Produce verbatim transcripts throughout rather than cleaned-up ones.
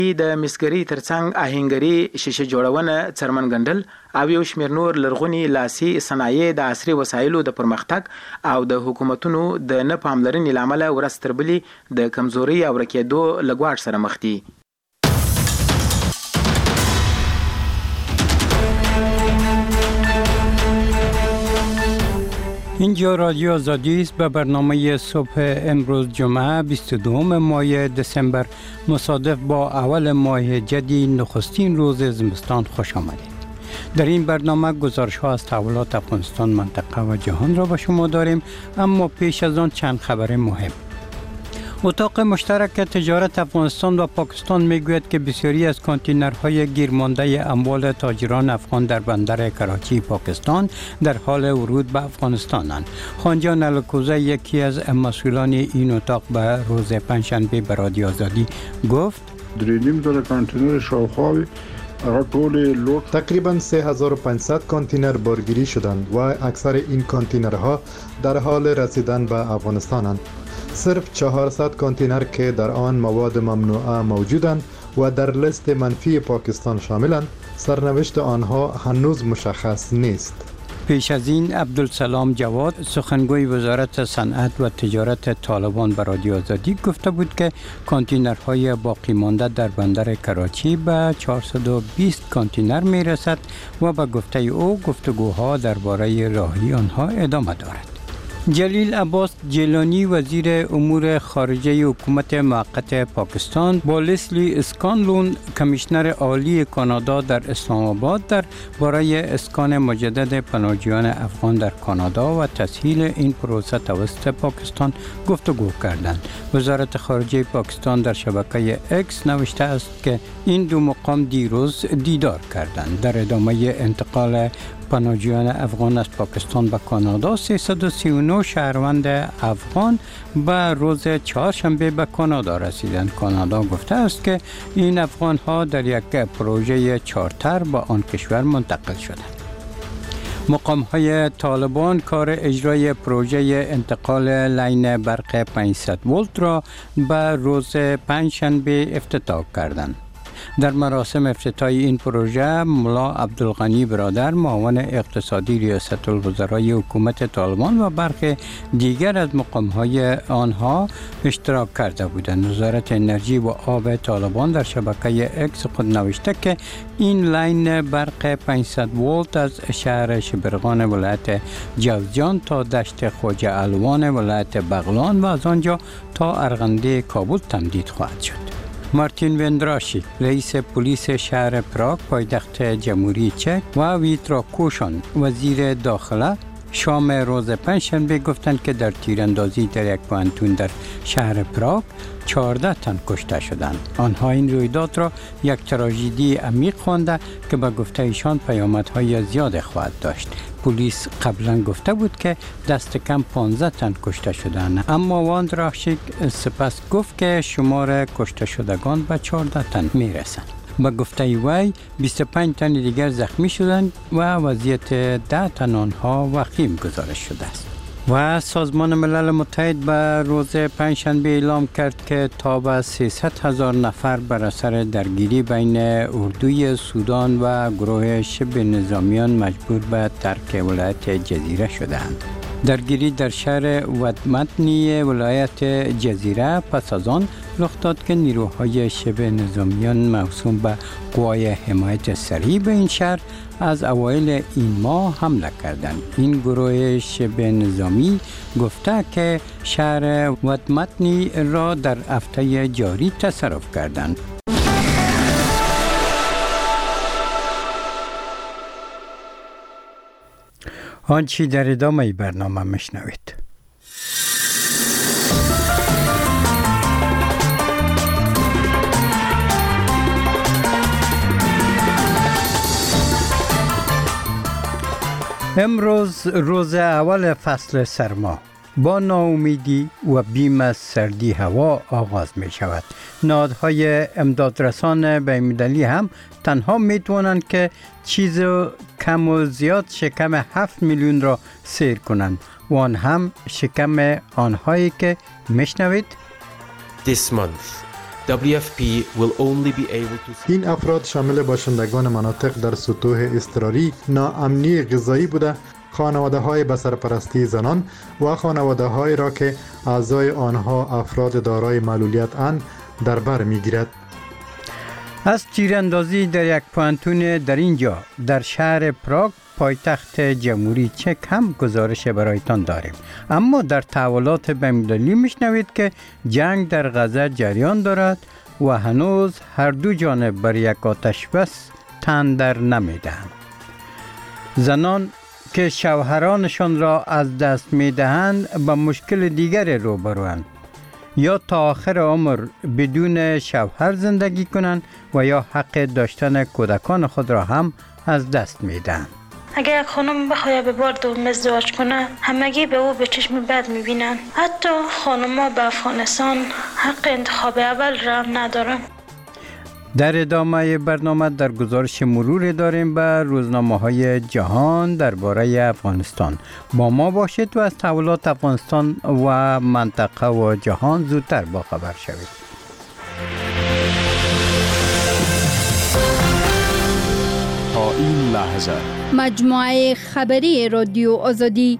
د مسګري ترڅنګ آهنګري شیشه جوړونه څرمنګندل او یو شمېر نور لرغونی لاسي صنایع د عصري وسایلو د پرمختګ او د حکومتونو د نه پاملرنې لامل ورځ تر بلې د کمزوري او رکېدو لګواټ سره مخ دي. اینجا رادیو آزادی است. به برنامه صبح امروز جمعه بیست و دوم ماه دسامبر مصادف با اول ماه جدید نخستین روز زمستان خوش آمدید. در این برنامه گزارش ها از تحولات افغانستان، منطقه و جهان را به شما داریم، اما پیش از آن چند خبر مهم. اتاق مشترک تجارت افغانستان و پاکستان میگوید که بسیاری از کانتینرهای گیرمانده اموال تاجران افغان در بندر کراچی پاکستان در حال ورود به افغانستانند. خانجان الکوزه یکی از مسئولان این اتاق به روز پنجشنبه به رادیو آزادی گفت دریم زره کانتینر شاوخواوی تقریباً سه هزار و پانصد کانتینر بارگیری شدند و اکثر این کانتینرها در حال رسیدن به افغانستانند. صرف چهارصد کانتینر که در آن مواد ممنوعه موجودند و در لیست منفی پاکستان شاملند، سرنوشت آنها هنوز مشخص نیست. پیش از این عبدالسلام جواد سخنگوی وزارت صنعت و تجارت طالبان به رادیو آزادی گفته بود که کانتینرهای باقی مانده در بندر کراچی به چهارصد و بیست کانتینر می رسد و به گفته او گفتگوها درباره راهی آنها ادامه دارد. جلیل عباس جیلانی وزیر امور خارجه حکومت موقت پاکستان با لسلی اسکانلون کمیشنر عالی کانادا در اسلام آباد در برای اسکان مجدد پناهجویان افغان در کانادا و تسهیل این پروسه توسط پاکستان گفتگو کردند. وزارت خارجه پاکستان در شبکه اکس نوشته است که این دو مقام دیروز دیدار کردند. در ادامه انتقال پناهجویان افغان از پاکستان به کانادا، سیصد و سی و نه شهروند افغان به روز چهارشنبه به کانادا رسیدند. کانادا گفته است که این افغان ها در یک پروژه چارتر به آن کشور منتقل شدند. مقام های طالبان کار اجرای پروژه انتقال لاین برق پانصد ولت را به روز پنجشنبه افتتاح کردند. در مراسم افتتاح این پروژه ملا عبدالغنی برادر معاون اقتصادی ریاست الوزرای حکومت طالبان و برخی دیگر از مقام‌های آنها اشتراک کرده بودند. وزارت انرژی و آب طالبان در شبکه اکس خود نوشته که این لاین برق پانصد ولت از شهر شبرغان ولایت جوزجان تا دشت خواجه الوان ولایت بغلان و از آنجا تا ارغنده کابل تمدید خواهد شد. مارتین وندراشی رئیس پلیس شهر پراگ پایتخت جمهوری چک و ویترا کوشان وزیر داخله شام روز پنجشنبه گفتند که در تیراندازی در یک پوهنتون در شهر پراگ چهارده تن کشته شدند. آنها این رویداد را یک تراژدی عمیق خوانده که به گفته ایشان پیامدهای زیاد خواهد داشت. پلیس قبلا گفته بود که دست کم پانزده تن کشته شدند، اما واندراشیک سپس گفت که شمار کشته شدگان به چهارده تن میرسند. به گفته وی بیست و پنج تن دیگر زخمی شدند و وضعیت ده تن آنها وخیم گزارش شده است. و سازمان ملل متحد به روز پنجشنبه اعلام کرد که تا به سیصد هزار نفر بر اثر درگیری بین اردوی سودان و گروه شبه نظامیان مجبور به ترک ولایت جزیره شدند. درگیری در شهر ودمتنی ولایت جزیره پس از آن رخ داد که نیروهای شبه نظامیان موسوم به قوای حمایت سریع به این شهر از اوایل این ماه حمله کردند. این گروه شبه نظامی گفته که شهر ودمتنی را در هفته جاری تصرف کردند. آنچه در ادامه برنامه میشنوید. امروز روز اول فصل سرما با ناامیدی و بیم از سردی هوا آغاز می شود. نهادهای امدادرسان بین‌المللی هم تنها می توانند که چیز کم و زیاد شکم هفت میلیون را سیر کنند و آن هم شکم آنهایی که می شنوید. This month, دبلیو اف پی will only be able to این افراد شامل باشندگان مناطق در سطوح اضطراری ناامنی غذایی بوده، خانواده های به سرپرستی زنان و خانواده های را که اعضای آنها افراد دارای معلولیت اند در بر می گیرد. از تیراندازی در یک پانتون در اینجا در شهر پراگ پایتخت جمهوری چک هم گزارش برایتان داریم. اما در تحولات بین‌المللی میشنوید که جنگ در غزه جریان دارد و هنوز هر دو جانب بر یک آتش بس تن در نمیدهند. زنان که شوهرانشان را از دست میدهند به مشکل دیگر روبروند، یا تا آخر عمر بدون شوهر زندگی کنند و یا حق داشتن کودکان خود را هم از دست میدهند. اگر یک خانم بخواد به بار دوم ازدواج کنه، همگی به او به چشم بد میبینن. حتی خانم‌ها به افغانستان حق انتخاب اول را ندارن. در ادامه برنامه در گزارش مروری داریم به روزنامه‌های جهان درباره افغانستان. با ما باشید و از تحولات افغانستان و منطقه و جهان زودتر با خبر شوید. تا این لحظه مجموعه خبری رادیو آزادی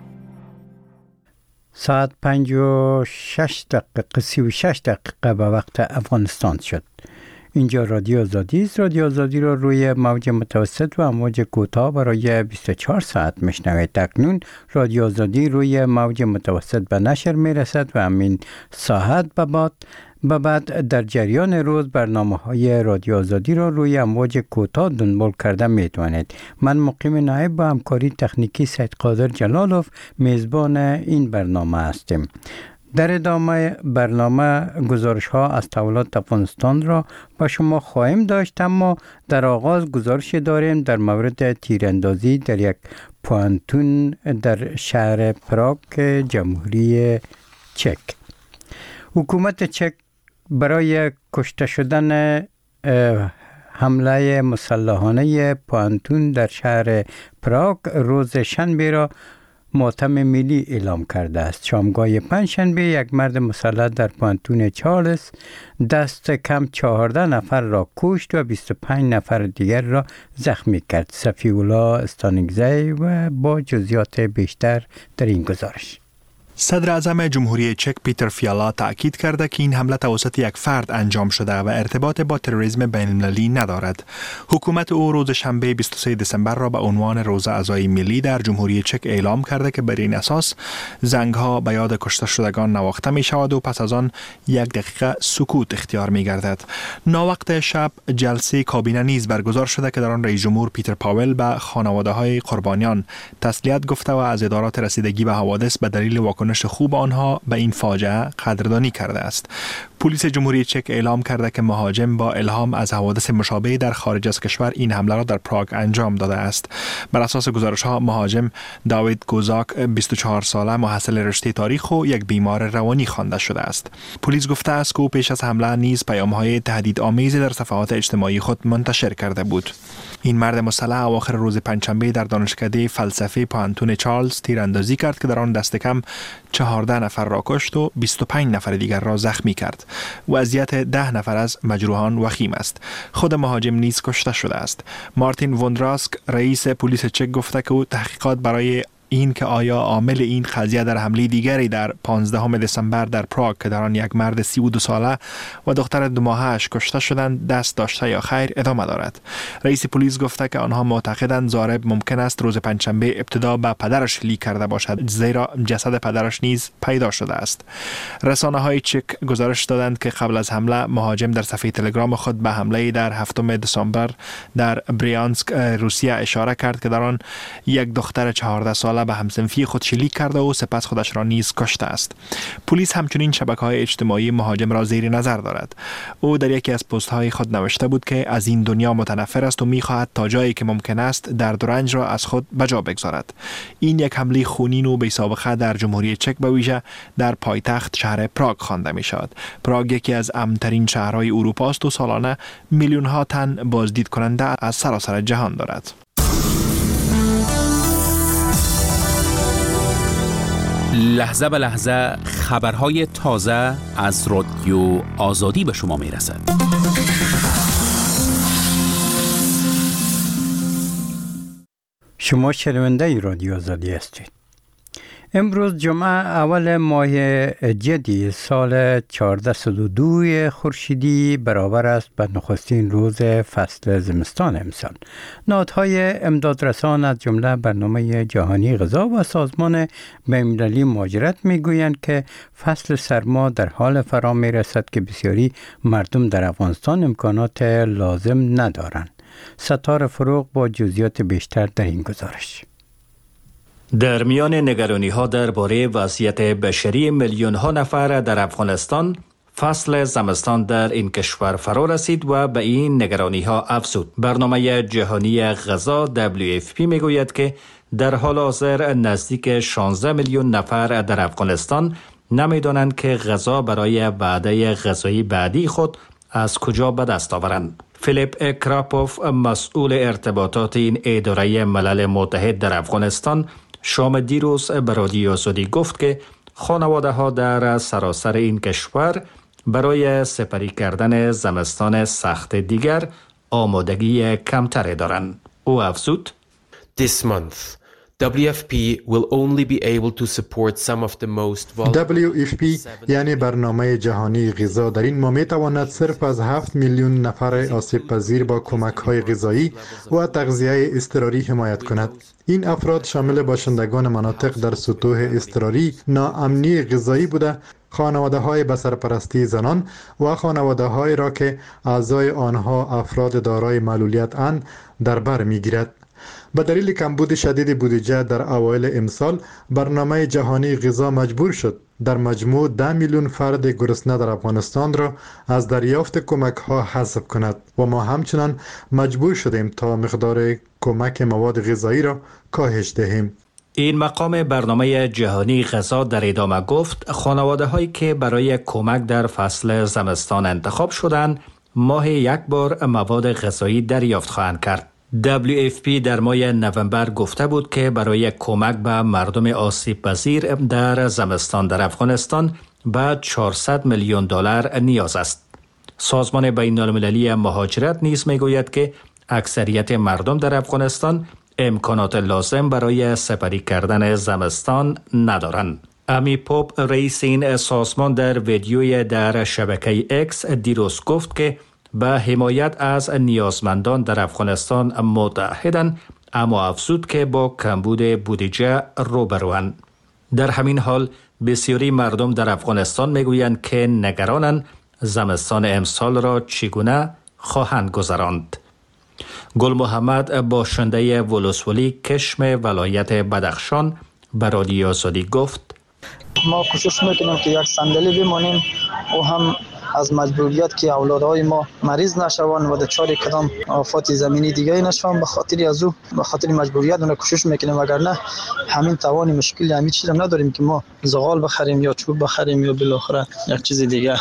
ساعت پنج و شش دقیقه سی و شش دقیقه به وقت افغانستان شد. اینجا رادیو آزادی است. رادیو آزادی را روی موج متوسط و موج کوتاه برای بیست و چهار ساعت میشنوید. اکنون رادیو آزادی روی موج متوسط به نشر میرسد و همین ساعت به بعد به بعد در جریان روز برنامه های رادیو آزادی را روی امواج کوتاه دنبال کرده میتوانید. من مقیم نایب با همکاری تکنیکی سید قادر جلالوف میزبان این برنامه هستیم. در ادامه برنامه گزارش ها از تحولات افغانستان را با شما خواهیم داشت، اما در آغاز گزارش داریم در مورد تیراندازی در یک پانتون در شهر پراگ جمهوری چک. حکومت چک برای کشته شدن حمله مسلحانه پانتون در شهر پراگ روز شنبه را ماتم ملی اعلام کرده است. شامگاه پنجشنبه یک مرد مسلح در پانتون چارلز دست کم چهارده نفر را کشت و بیست و پنج نفر دیگر را زخمی کرد. صفی‌الله استانگزی و با جزئیات بیشتر در این گزارش. صدر اعظم جمهوری چک پیتر فیالا تأکید کرده که این حمله توسط یک فرد انجام شده و ارتباط با تروریسم بین‌المللی ندارد. حکومت او روز شنبه بیست و سوم دسامبر را به عنوان روز عزای ملی در جمهوری چک اعلام کرده که بر این اساس زنگ‌ها به یاد کشته شدگان نواخته می شود و پس از آن یک دقیقه سکوت اختیار می گردد. ناوقت شب جلسه کابینه نیز برگزار شده که در آن رئیس جمهور پیتر پاول به خانواده‌های قربانیان تسلیت گفته و از ادارات رسیدگی به حوادث به دلیل واکنش خوب آنها به این فاجعه قدردانی کرده است. پلیس جمهوری چک اعلام کرده که مهاجم با الهام از حوادث مشابه در خارج از کشور این حمله را در پراگ انجام داده است. بر اساس گزارش ها مهاجم داوید گوزاک بیست و چهار ساله محصل رشته تاریخ و یک بیمار روانی خوانده شده است. پلیس گفته است که او پیش از حمله نیز پیام‌های تهدیدآمیزی در صفحات اجتماعی خود منتشر کرده بود. این مرد مسلح اواخر روز پنجشنبه در دانشکده فلسفه پانتون چارلز تیراندازی کرد که در آن دست کم چهارده نفر را کشت و بیست و پنج نفر دیگر را زخمی کرد. وضعیت ده نفر از مجروحان وخیم است. خود مهاجم نیز کشته شده است. مارتین وندراسک رئیس پلیس چک گفته که او تحقیقات برای این که آیا عامل این قضیه در حمله دیگری در پانزدهم دسامبر در پراگ که در آن یک مرد سی و دو ساله و دختر دو ماهه‌اش کشته شدند دست داشته یا خیر ادامه دارد. رئیس پلیس گفته که آنها معتقدند ضارب ممکن است روز پنجشنبه ابتدا به پدرش شلیک کرده باشد، زیرا جسد پدرش نیز پیدا شده است. رسانه‌های چک گزارش دادند که قبل از حمله مهاجم در صفحه تلگرام خود به حمله در هفتم دسامبر در بریانسک روسیه اشاره کرد که در آن یک دختر چهارده ساله به همسنفی خود شلیک کرده و سپس خودش را نیز کشته است. پلیس همچنین شبکه‌های اجتماعی مهاجم را زیر نظر دارد. او در یکی از پست‌های خود نوشته بود که از این دنیا متنفر است و می‌خواهد تا جایی که ممکن است درد و رنج را از خود به جا بگذارد. این یک حمله خونین و بی‌سابقه در جمهوری چک به ویژه در پایتخت شهر پراگ خوانده می‌شود. پراگ یکی از امن‌ترین شهرهای اروپا است و سالانه میلیون‌ها تن بازدید کننده از سراسر جهان دارد. لحظه به لحظه خبرهای تازه از رادیو آزادی به شما می رسد. شما شنونده رادیو آزادی هستید. امروز جمعه اول ماه جدی سال چهارده صد و دو خورشیدی برابر است به نخستین روز فصل زمستان امسال. نهادهای امدادرسان از جمله برنامه جهانی غذا و سازمان بین‌المللی مهاجرت میگویند که فصل سرما در حال فرا میرسد که بسیاری مردم در افغانستان امکانات لازم ندارند. ستاره فروغ با جزئیات بیشتر در این گزارش. در میان نگرانی ها درباره وضعیت بشری میلیون ها نفر در افغانستان، فصل زمستان در این کشور فرا رسید و به این نگرانی ها افزود. برنامه جهانی غذا دبلیو اف پی میگوید که در حال حاضر نزدیک شانزده میلیون نفر در افغانستان نمیدانند که غذا برای وعده غذایی بعدی خود از کجا به دست آورند. فیلیپ کراپوف، مسئول ارتباطات این اداره ملل متحد در افغانستان، شام دیروز به رادیو آزادی گفت که خانواده ها در سراسر این کشور برای سپری کردن زمستان سخت دیگر آمادگی کمتری دارند. او افزود: This month دبلیو اف پی will only be able to support some of the most vulnerable. دبلیو اف پی یعنی برنامه جهانی غذا در این ماه میتواند صرف از هفت میلیون نفر آسیب پذیر با کمک های غذایی و تغذیه اضطراری حمایت کند. این افراد شامل باشندگان مناطق در سطوح اضطراری ناامنی غذایی بوده، خانواده های به سرپرستی زنان و خانواده های را که اعضای آنها افراد دارای معلولیت اند در بر میگیرد. به دلیل کمبود شدید بودجه در اوایل امسال، برنامه جهانی غذا مجبور شد در مجموع ده میلیون فرد گرسنه در افغانستان را از دریافت کمک ها حذف کند و ما همچنان مجبور شدیم تا مقدار کمک مواد غذایی را کاهش دهیم. این مقام برنامه جهانی غذا در ادامه گفت خانواده هایی که برای کمک در فصل زمستان انتخاب شدند ماه یک بار مواد غذایی دریافت خواهند کرد. دبلیو اف پی در ماه نوامبر گفته بود که برای کمک به مردم آسیب پذیر در زمستان در افغانستان به چهارصد میلیون دلار نیاز است. سازمان بین المللی مهاجرت نیز میگوید که اکثریت مردم در افغانستان امکانات لازم برای سپری کردن زمستان ندارند. امی پاپ، رئیس این سازمان، در ویدیوی در شبکه اکس دیروز گفت که به حمایت از نیازمندان در افغانستان متحدند، اما افزود که با کمبود بودجه روبروند. در همین حال بسیاری مردم در افغانستان میگویند که نگرانند زمستان امسال را چگونه خواهند گذراند. گل محمد، باشنده ولسوالی کشم ولایت بدخشان، به رادیو آزادی گفت: ما کوشش میکنیم که یک صندلی بمانیم و هم از مجبوریت که اولادهای ما مریض نشوند و دچار کدام آفات زمینی دیگه نشوند. به خاطر از او به خاطر مجبوریت اون کوشش میکنیم، وگرنه همین توان مشکلی همین چیز هم نداریم که ما زغال بخریم یا چوب بخریم یا بالاخره یک چیز دیگه.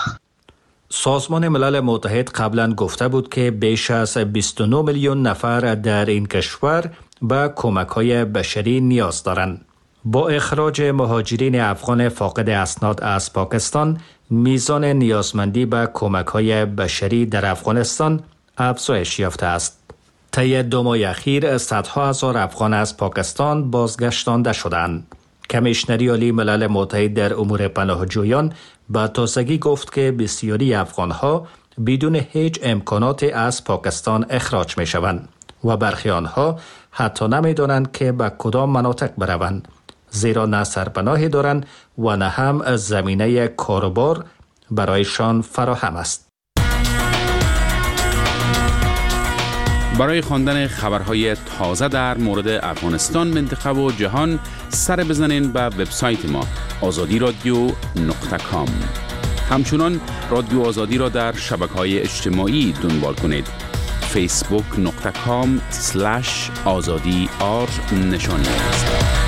سازمان ملل متحد قبلا گفته بود که بیش از بیست و نه میلیون نفر در این کشور به کمک‌های بشری نیاز دارند. با اخراج مهاجرین افغان فاقد اسناد از پاکستان، میزان نیازمندی به کمک‌های بشری در افغانستان افزایش یافته است. طی دو ماه اخیر صدها هزار افغان از پاکستان بازگشتانده شدند. کمیشنری عالی ملل متحد در امور پناهجویان با تازگی گفت که بسیاری افغان‌ها بدون هیچ امکاناتی از پاکستان اخراج می‌شوند و برخی آنها حتی نمی‌دانند که به کدام مناطق بروند، زیرا نه سرپناهی دارند و نه هم زمینه کاروبار برایشان فراهم است. برای خواندن خبرهای تازه در مورد افغانستان، منطقه و جهان سر بزنین به وبسایت ما آزادی رادیو نقطه کام. همچنان رادیو آزادی را در شبکه‌های اجتماعی دنبال کنید. فیسبوک نقطه کام سلش آزادی آر نشانی است.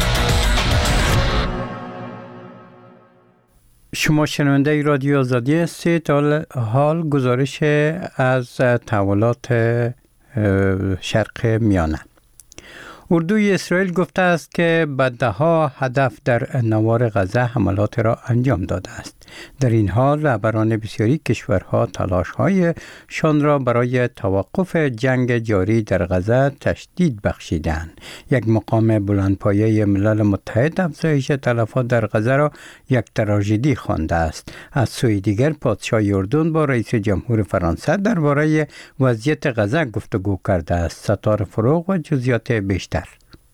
شما شنونده رادیو آزادی هستید. حال گزارش از تحولات شرق میانه. اردوی اسرائیل گفته است که به ده‌ها هدف در نوار غزه حملات را انجام داده است. در این حال رهبران بسیاری کشورها تلاش‌هایشان را برای توقف جنگ جاری در غزه تشدید بخشیدند. یک مقام بلندپایه ملل متحد افزایش تلفات در غزه را یک تراژدی خوانده است. از سوی دیگر پادشاه اردن با رئیس جمهور فرانسه درباره وضعیت غزه گفتگو کرده است. ستاره فروغ و جزئیات بیشتر.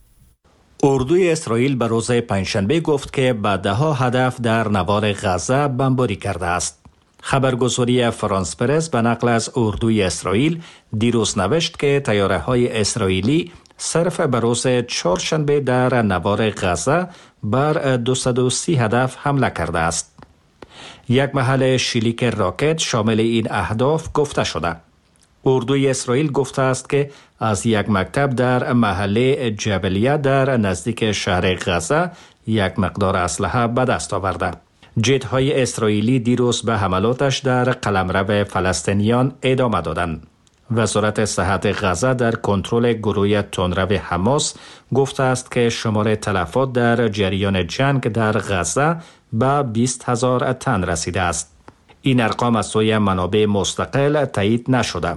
اردوی اسرائیل به روز پنجشنبه گفت که به ده‌ها هدف در نوار غزه بمباری کرده است. خبرگزاری فرانس پرس به نقل از اردوی اسرائیل دیروز نوشت که طیاره‌های اسرائیلی صرف به روز چهارشنبه در نوار غزه بر دویست و سی هدف حمله کرده است. یک محل شلیک راکت شامل این اهداف گفته شده. اردوی اسرائیل گفته است که از یک مکتب در محله جبلیه در نزدیک شهر غزه یک مقدار اسلحه به دست آورده. جت‌های اسرائیلی دیروز به حملاتش در قلمرو فلسطینیان ادامه دادند. وزارت صحت غزه در کنترل گروه تندرو حماس گفته است که شمار تلفات در جریان جنگ در غزه به بیست هزار تن رسیده است. این ارقام از سوی منابع مستقل تایید نشده.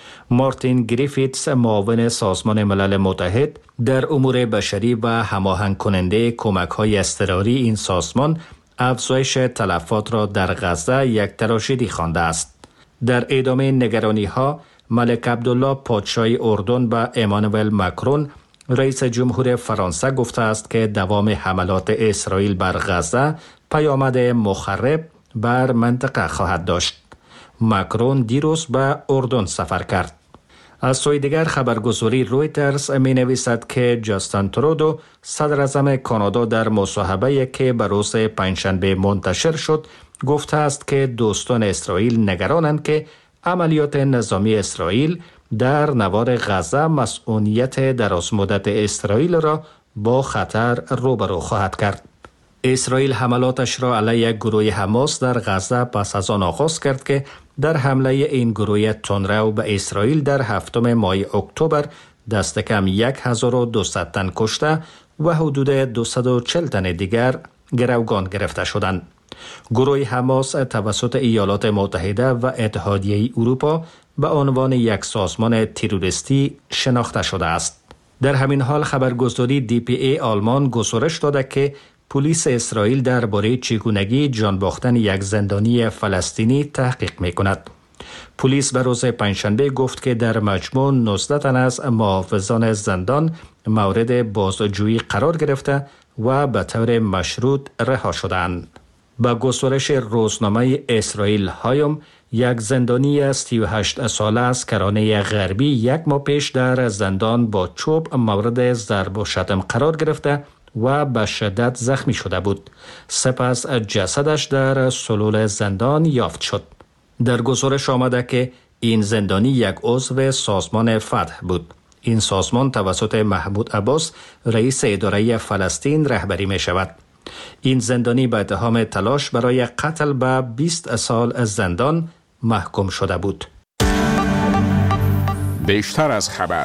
مارتین گریفیتس معاون سازمان ملل متحد در امور بشری و هماهنگ کننده کمک‌های اضطراری این سازمان افزایش تلفات را در غزه یک تراژدی خوانده است. در ادامه نگرانی‌ها ملک عبدالله پادشاه اردن و امانوئل مکرون رئیس جمهور فرانسه گفته است که دوام حملات اسرائیل بر غزه پیامد مخرب بر منطقه خواهد داشت. مکرون دیروز به اردن سفر کرد. از سوی دیگر خبرگزاری رویترز می نویسد که جاستین ترودو صدر اعظم کانادا در مصاحبه‌ای که به روز پنجشنبه منتشر شد گفته است که دوستان اسرائیل نگرانند که عملیات نظامی اسرائیل در نوار غزه مسئولیت درازمدت اسرائیل را با خطر روبرو خواهد کرد. اسرائیل حملاتش را علیه گروه حماس در غزه پس از آن آغاز کرد که در حمله این گروه تندرو به اسرائیل در هفتم ماه اکتبر دست کم هزار و دویست تن کشته و حدود دویست و چهل تن دیگر گروگان گرفته شدند. گروه حماس توسط ایالات متحده و اتحادیه اروپا به عنوان یک سازمان تروریستی شناخته شده است. در همین حال خبرگزاری دی پی ای آلمان گزارش داده که پلیس اسرائیل درباره چگونگی جان باختن یک زندانی فلسطینی تحقیق می‌کند. پلیس به روز پنجشنبه گفت که در مجموع نوزده تن از محافظان زندان مورد بازجویی قرار گرفته و به طور مشروط رها شدند. با گزارش روزنامه اسرائیل هایوم، یک زندانی سی و هشت ساله از کرانه غربی یک ماه پیش در زندان با چوب مورد ضرب و شتم قرار گرفته و به شدت زخمی شده بود. سپس جسدش در سلول زندان یافت شد. در گزارش آمده که این زندانی یک عضو سازمان فتح بود. این سازمان توسط محمود عباس رئیس اداره فلسطین رهبری می شود. این زندانی به اتهام تلاش برای قتل به بیست سال از زندان محکوم شده بود. بیشتر از خبر.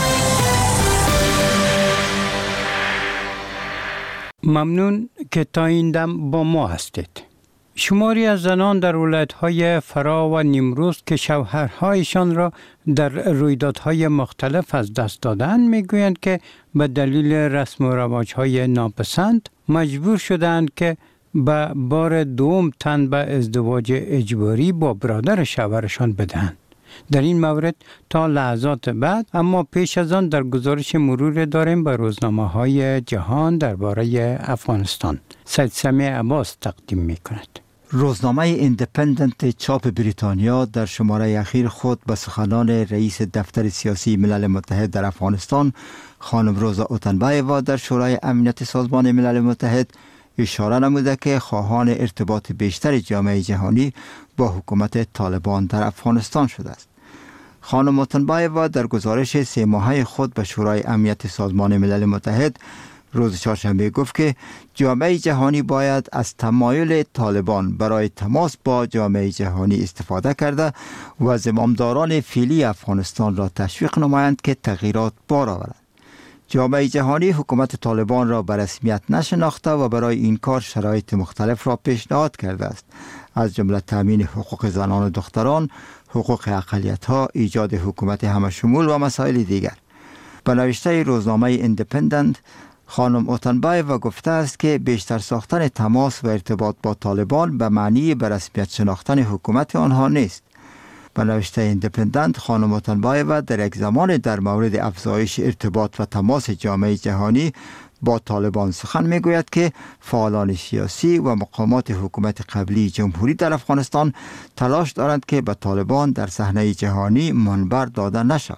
ممنون که تا این دم با ما هستید. شماری از زنان در ولایت‌های فرا و نیمروز که شوهرهایشان را در رویدادهای مختلف از دست دادند میگویند که به دلیل رسم و رواج‌های ناپسند مجبور شدند که به بار دوم تن به ازدواج اجباری با برادر شوهرشان بدهند. در این مورد تا لحظات بعد اما پیش از آن در گزارش مرور داریم به روزنامه‌های جهان درباره افغانستان. سید سمیع عباس تقدیم می‌کند. روزنامه ایندیپندنت چاپ بریتانیا در شماره اخیر خود به سخنان رئیس دفتر سیاسی ملل متحد در افغانستان خانم روزا اوتنبایوا در شورای امنیت سازمان ملل متحد اشاره نموده که خواهان ارتباط بیشتر جامعه جهانی با حکومت طالبان در افغانستان شده است. خانم اوتنبایوا در گزارش سه ماهه خود به شورای امنیت سازمان ملل متحد روز چهارشنبه گفت که جامعه جهانی باید از تمایل طالبان برای تماس با جامعه جهانی استفاده کرده و زمامداران فعلی افغانستان را تشویق نمایند که تغییرات بار آورند. جامعه جهانی حکومت طالبان را به رسمیت نشناخته و برای این کار شرایط مختلف را پیشنهاد کرده است، از جمله تامین حقوق زنان و دختران، حقوق اقلیت‌ها، ایجاد حکومت همشمول و مسائل دیگر. به نوشته روزنامه ایندیپندنت، خانم اوتنبایوا گفته است که بیشتر ساختن تماس و ارتباط با طالبان به معنی به رسمیت شناختن حکومت آنها نیست. به نوشته ایندیپندنت، خانم اوتنبایوا در یک زمان در مورد افزایش ارتباط و تماس جامعه جهانی با طالبان سخن میگوید که فعالان سیاسی و مقامات حکومت قبلی جمهوری در افغانستان تلاش دارند که به طالبان در صحنه جهانی منبر داده نشود.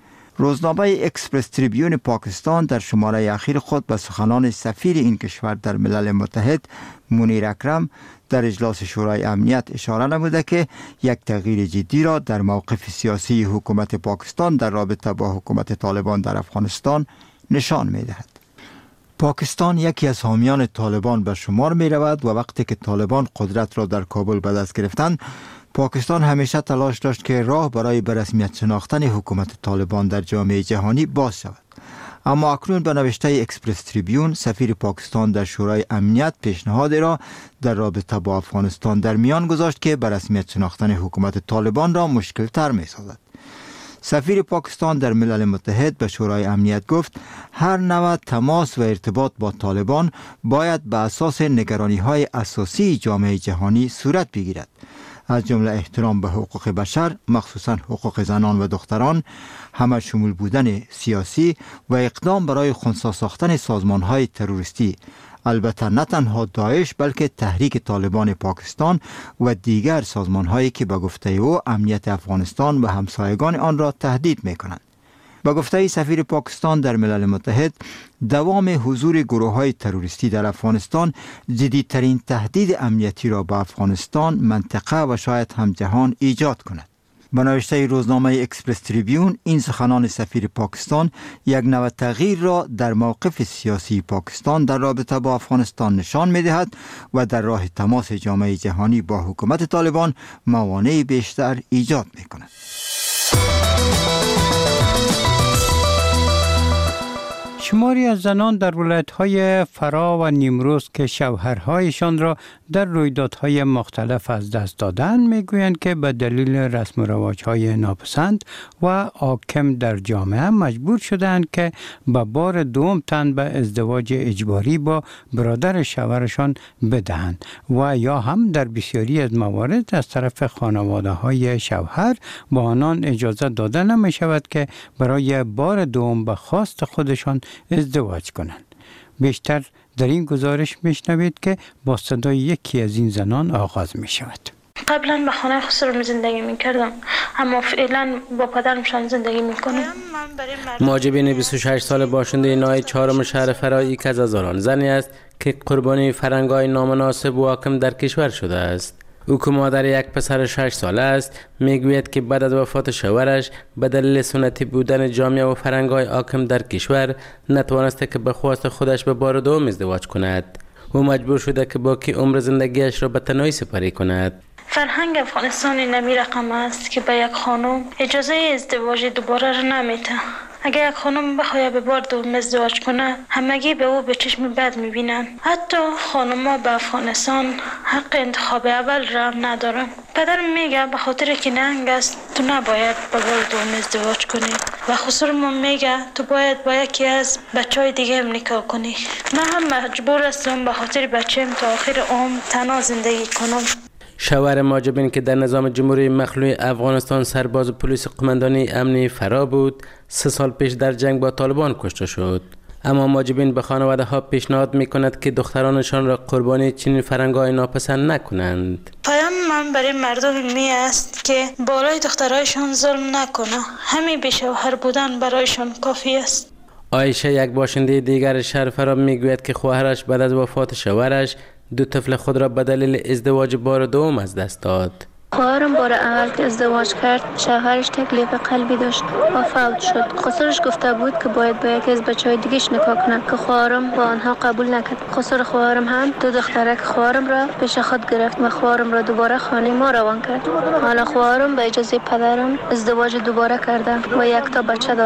روزنامه اکسپرس تریبیون پاکستان در شماره اخیر خود به سخنان سفیر این کشور در ملل متحد منیر اکرم در اجلاس شورای امنیت اشاره نموده که یک تغییر جدی را در موقف سیاسی حکومت پاکستان در رابطه با حکومت طالبان در افغانستان نشان می دهد. پاکستان یکی از حامیان طالبان به شمار می رود و وقتی که طالبان قدرت را در کابل به دست گرفتند، پاکستان همیشه تلاش داشت که راه برای به رسمیت شناختن حکومت طالبان در جامعه جهانی باز شود. اما اکنون به نوشته اکسپرس تریبیون، سفیر پاکستان در شورای امنیت پیشنهاد را در رابطه با افغانستان در میان گذاشت که به رسمیت شناختن حکومت طالبان را مشکل تر می سازد. سفیر پاکستان در ملل متحد به شورای امنیت گفت هر نوع تماس و ارتباط با طالبان باید به اساس نگرانی های اساسی جامعه جهانی صورت بگیرد، از جمله احترام به حقوق بشر، مخصوصا حقوق زنان و دختران، همه شمول بودن سیاسی و اقدام برای خنثی ساختن سازمان‌های تروریستی، البته نه تنها داعش بلکه تحریک طالبان پاکستان و دیگر سازمان‌هایی که به گفته او امنیت افغانستان و همسایگان آن را تهدید می‌کنند. به گفته سفیر پاکستان در ملل متحد، دوام حضور گروه‌های تروریستی در افغانستان جدیدترین تهدید امنیتی را به افغانستان، منطقه و شاید هم جهان ایجاد کند. به نوشته روزنامه اکسپرس تریبیون، این سخنان سفیر پاکستان یک نوع تغییر را در موقف سیاسی پاکستان در رابطه با افغانستان نشان می‌دهد و در راه تماس جامعه جهانی با حکومت طالبان موانع بیشتر ایجاد می‌کند. شماری از زنان در ولایت‌های فرا و نیمروز که شوهرهایشان را در رویدادهای مختلف از دست دادند میگویند که به دلیل رسم و رواج‌های ناپسند و حاکم در جامعه مجبور شدند که به بار دوم تن به ازدواج اجباری با برادر شوهرشان بدهند و یا هم در بسیاری از موارد از طرف خانواده‌های شوهر با آنان اجازه داده نمی شود که برای بار دوم به خواست خودشان ازدواج کنند. بیشتر در این گزارش میشنوید که با صدای یکی از این زنان آغاز می شود. قبلا به خانه خسرم زندگی می کردم، اما فعلا با پدرمشان زندگی می کنم. ماجبین بیست و شش سال باشنده نای چهارم شهر فرایی که از هزاران زنی است که قربانی فرنگای نامناسب و حاکم در کشور شده است. او که مادر یک پسر شش ساله است میگوید که بعد از وفات شوهرش به دلیل سنتی بودن جامعه و فرهنگ‌های حاکم در کشور نتوانسته که به خواست خودش به بار دوم ازدواج کند. او مجبور شده که باقی عمر زندگیش را به تنهایی سپری کند. فرهنگ افغانستان نمی رقم است که به یک خانم اجازه ازدواج دوباره را نمیده. اگر یک خانم بخواد به بار دوم ازدواج کنه، همگی به او به چشم بد میبینن. حتی خانم‌ها به افغانستان حق انتخاب اول را ندارن. پدرم میگه به خاطر که ننگ است تو نباید به بار دوم ازدواج کنی و خسرم میگه تو باید با یکی از بچهای دیگه هم نکاح کنی. من هم مجبور هستم به خاطر بچه‌م تا آخر عمر تنها زندگی کنم. شوهر ماجبین که در نظام جمهوری مخلوع افغانستان سرباز پلیس قماندانی امنی فرا بود، سه سال پیش در جنگ با طالبان کشته شد. اما ماجبین به خانواده ها پیشنهاد می کند که دخترانشان را قربانی چنین فرهنگ‌های ناپسند نکنند. پیام من برای مردم می است که بالای دخترایشان ظلم نکنه. همین به شوهر بودن برایشان کافی است. عایشه، یک باشنده دیگر شهر فرا، میگوید که خواهرش بعد از وفات شوهرش دو طفل خود را به دلیل ازدواج بار دوم از دست داد. خواهرم بار اول که ازدواج کرد شوهرش تکلیف قلبی داشت و فوت شد. خسرش گفته بود که باید با یکی از بچهای دیگه‌اش نکاح کنه که خواهرم با آنها قبول نکرد. خسر خواهرم هم دو دخترک خواهرم را پیش خود گرفت و خواهرم را دوباره خانه ما روان کرد. حالا خواهرم به اجازه پدرم ازدواج دوباره کرده و یک تا بچه داره.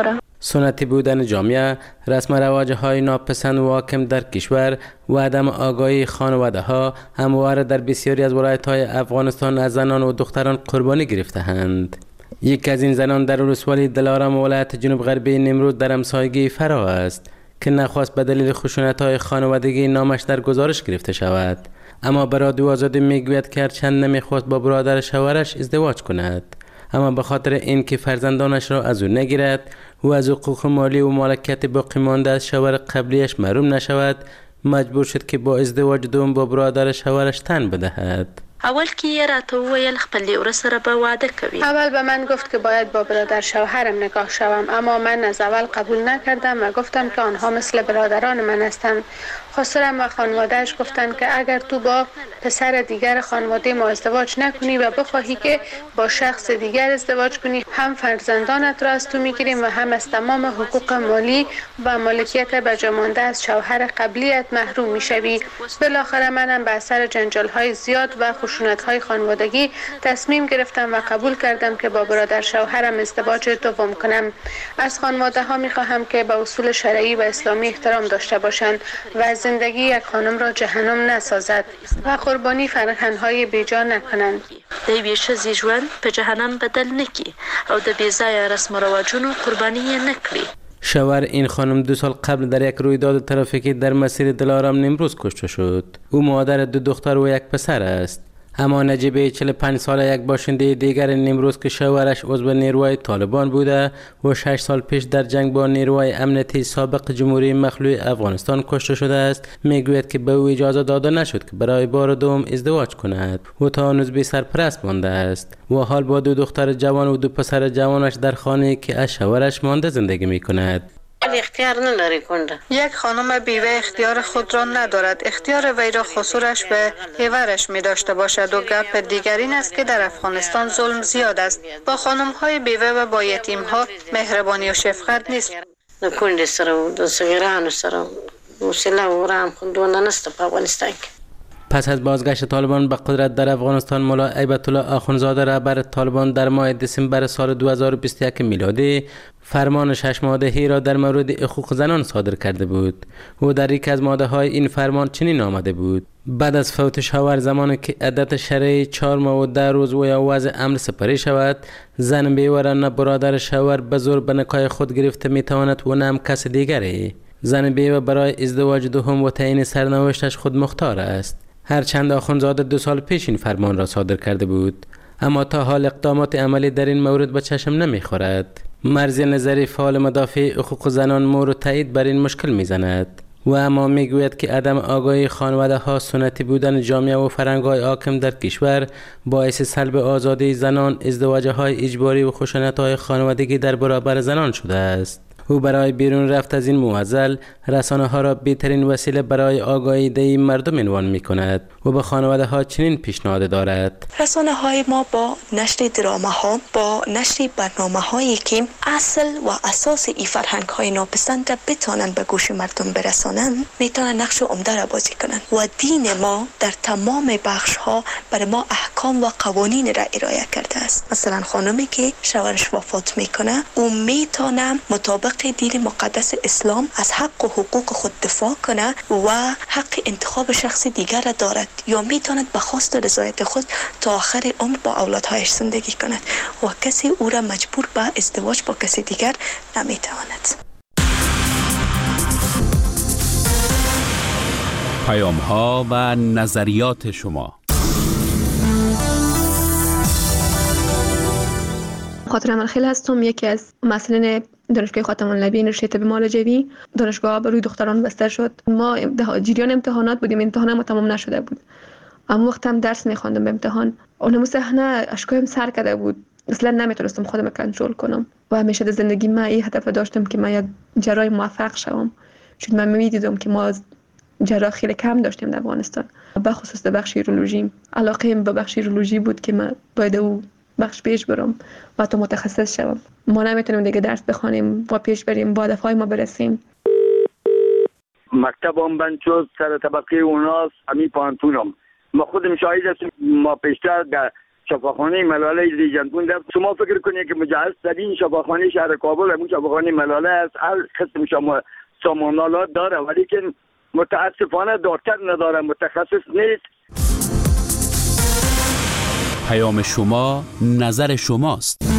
سنتی بودن جامعه، رسم و رواج‌های ناپسند و حاکم در کشور و عدم آگاهی خانواده ها همواره در بسیاری از ولایت‌های افغانستان از زنان و دختران قربانی گرفته‌اند. یک از این زنان در ولسوالی دلارام ولایت جنوب غربی نیمروز در همسایگی فرا است که نخواست به دلیل خشونت‌های خانوادگی نامش در گزارش گرفته شود، اما به رادیو آزادی میگوید که هرچند نمیخواست با برادر شوهرش ازدواج کند، اما به خاطر اینکه فرزندانش را از او نگیرد و از حقوق مالی و مالکیت باقی مانده از شوهر قبلیش محروم نشود، مجبور شد که با ازدواج دوم با برادر شوهرش تن بدهد. اول که یه راته ویل خپل لیوره سره به وعده کوي. اول به من گفت که باید با برادر شوهرم نکاح شوم، اما من از اول قبول نکردم و گفتم که آنها مثل برادران من هستند. خسرم و خانوادهش گفتند که اگر تو با پسر دیگر خانواده ما ازدواج نکنی و بخواهی که با شخص دیگر ازدواج کنی، هم فرزندانت را از تو میگیریم و هم از تمام حقوق مالی و مالکیت بجامانده از شوهر قبلیت محروم میشوی. بالاخره منم به اثر جنجال های زیاد و خشونت های خانوادگی تصمیم گرفتم و قبول کردم که با برادر شوهرم ازدواج دوم کنم. از خانواده ها میخواهم که به اصول شرعی و اسلامی احترام داشته باشند و زندگی یک خانم را جهنم نسازد و قربانی فرهنگ‌های بیجا نکنند. د یوې ښځې ژوند په جهنم بدل نکړي او د بې ځایه رسم و رواجونو قربانی یې نکړي. شوهر این خانم دو سال قبل در یک رویداد ترافیکی در مسیر دلارام نیمروز کشته شد. او مادر دو دختر و یک پسر است. اما نجیبه چهل و پنج ساله یک باشنده دیگر نیمروز که شوهرش عضو نیروهای طالبان بوده و شش سال پیش در جنگ با نیروهای امنیتی سابق جمهوری مخلوع افغانستان کشته شده است، میگوید که به او اجازه داده نشد که برای بار دوم ازدواج کند و تا هنوز بی سرپرست مانده است و حال با دو دختر جوان و دو پسر جوانش در خانه‌ای که از شوهرش مانده زندگی میکند. اختیار نداری کنده. یک خانم بیوه اختیار خود را ندارد. اختیار وی را خسورش به هیورش می داشته باشد و گپ دیگر این است که در افغانستان ظلم زیاد است. با خانم های بیوه و با یتیم ها مهربانی و شفقت نیست. نکنده سر و دو صغیران سر و سلا و رام خندونه نست په افغانستان کې. پس از بازگشت طالبان به قدرت در افغانستان، ملا هیبت الله آخوندزاده رهبر طالبان در ماه دسامبر سال دو هزار و بیست و یک میلادی فرمان شش ماده‌ای را در مورد حقوق زنان صادر کرده بود و در یک از ماده‌های این فرمان چنین آمده بود: بعد از فوت شوهر زمانی که عدت شرعی چهار ماه و ده روز و یا وضع امر سپری شود، زن بیوه را نه برادر شوهر به زور به نکاح خود گرفته میتواند و نه هم کس دیگری. زن بیوه برای ازدواج دوم و تعیین سرنوشتش خود مختار است. هرچند آخوندزاده دو سال پیش این فرمان را صادر کرده بود، اما تا حال اقدامات عملی در این مورد به چشم نمیخورد. مرزی نظری فعال مدافع حقوق زنان مور و تایید بر این مشکل میزند و اما میگوید که عدم آگاهی خانواده ها، سنتی بودن جامعه و فرهنگ‌های حاکم در کشور باعث سلب آزادی زنان، ازدواج های اجباری و خشونت های خانوادگی در برابر زنان شده است. او برای بیرون رفت از این معضل رسانه ها را بهترین وسیله برای آگاهی دهی مردم عنوان می کند و به خانواده ها چنین پیشنهاد دارد: رسانه های ما با نشر دراما ها، با نشر برنامه هایی که اصل و اساس ای فرهنگ های ناپسند را بتانند به گوش مردم برسانند، میتونن نقش عمده را بازی کنند و دین ما در تمام بخش ها برای ما احکام و قوانین را ارائه کرده است. مثلا خانمی که شوهرش وفات میکنه، او میتونه مطابق دین مقدس اسلام از حق و حقوق خود دفاع کنه و حق انتخاب شخص دیگر را دارد یا میتواند به خواست و رضایت خود تا آخر عمر با اولادهایش زندگی کند و کسی او را مجبور به ازدواج با کسی دیگر نمیتواند. پیام ها و نظریات شما. خاطر عملخیل هستم، یکی از مسئولین دانشگاه خاتم النبی رشته طب معالجوی. دانشگاه بر روی دختران بسته شد. ما جریان امتحانات بودیم، امتحان ما تمام نشده بود. اما وقت هم درس می‌خواندم به امتحان، اونم صحنه اشکایم سر کرده بود. اصلا نمیتونستم خودم کنترل کنم و همیشه در زندگی من این هدف داشتم که من یک جراح موفق شوم، چون من می‌دیدم که ما جراح خیلی کم داشتیم در افغانستان، به خصوص در بخش یورولوژی. علاقه‌ام به بخش یورولوژی بود که من باید او بخش پیش برم و تا متخصص شوم. ما نمیتونیم دیگه درس بخونیم و پیش بریم، با هدفهای ما برسیم. مکتب هم بند شد، سر طبقه اوناست، همی پانتونم. ما خودم شاهد هستم. ما پیشتر در شفاخانه ملاله لیجندون در شما فکر کنید که مجهز ترین شفاخانه شهر کابل همون شفاخانه ملاله است. هر قسم شما سامانالات داره ولی که متاسفانه دکتر نداره، متخصص نیست. پیام شما نظر شماست.